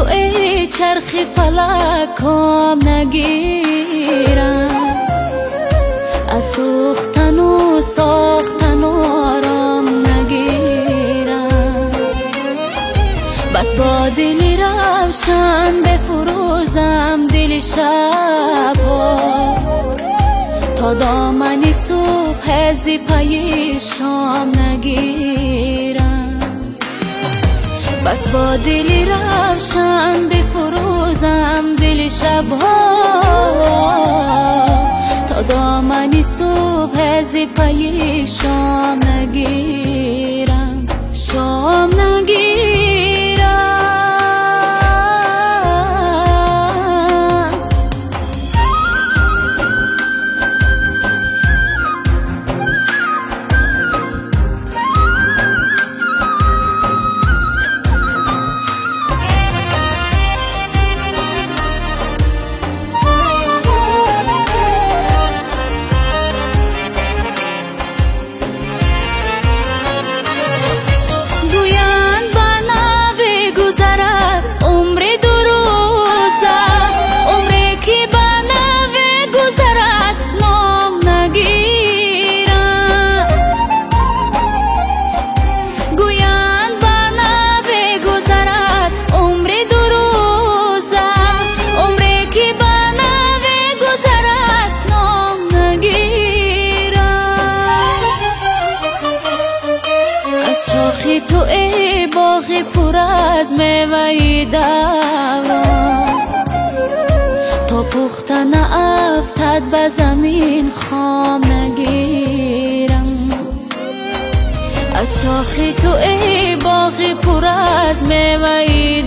ای چرخ فلک کام نگیرم، از سوختن و ساختن و آرام نگیرم. بس با دلی روشن بفروزم دل شبها، تا دامنی صبح زی پی شام نگیرم. بس با دلی روشن بفروزم دل شبها، تا دامنی صبح زی پی شام نگیرم، شام نگیرم. شاخی تو ای باغ پر از میوه دوران، تا پختن افتد به زمین خام نگیرم. از شاخی تو ای باغ پر از میوه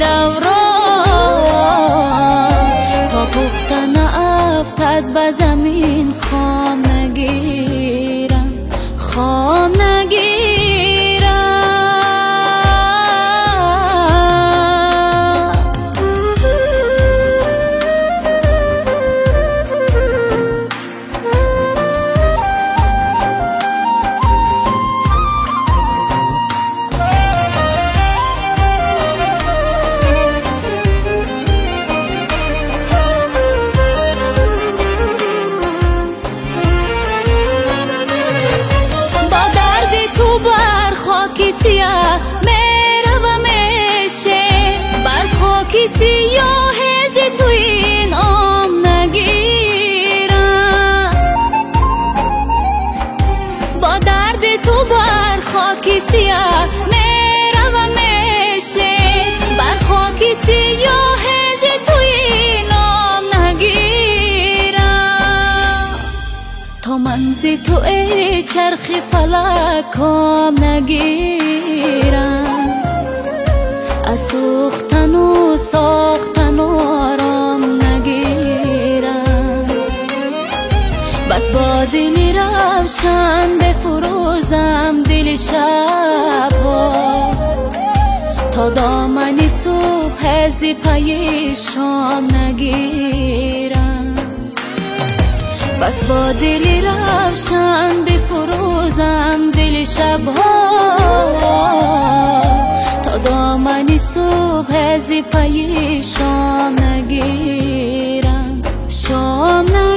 دوران، تا پختن افتد به زمین خام نگیرم، خام نگیرم. خاکی سیاه میره و میشه، بر خاکی سیاه زی تو این عام نگیرم. با درد تو بر خاکی سیاه میره و میشه، بر خاکی سیاه زی تو این عام نگیرم. تا من زی تو ای چرخ فلک کام نگیرم، از سوختن و ساختن و آرام نگیرم. بس با دلی روشن بفروزم دل شبها، تا دامنی صبح زی پی شام نگیرم. بس با دلی روشن بفروزم دل شبها، تا دامنی صبح زی پی شام نگیرم، شام نگیرم.